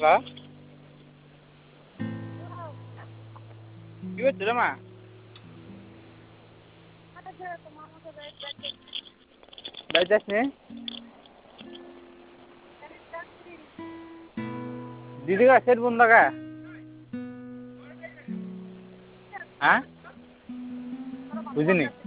hello কি হচ্ছে রে মা বাড়িতে আসনি দিদি का सेट बंद का हाँ बुझिनी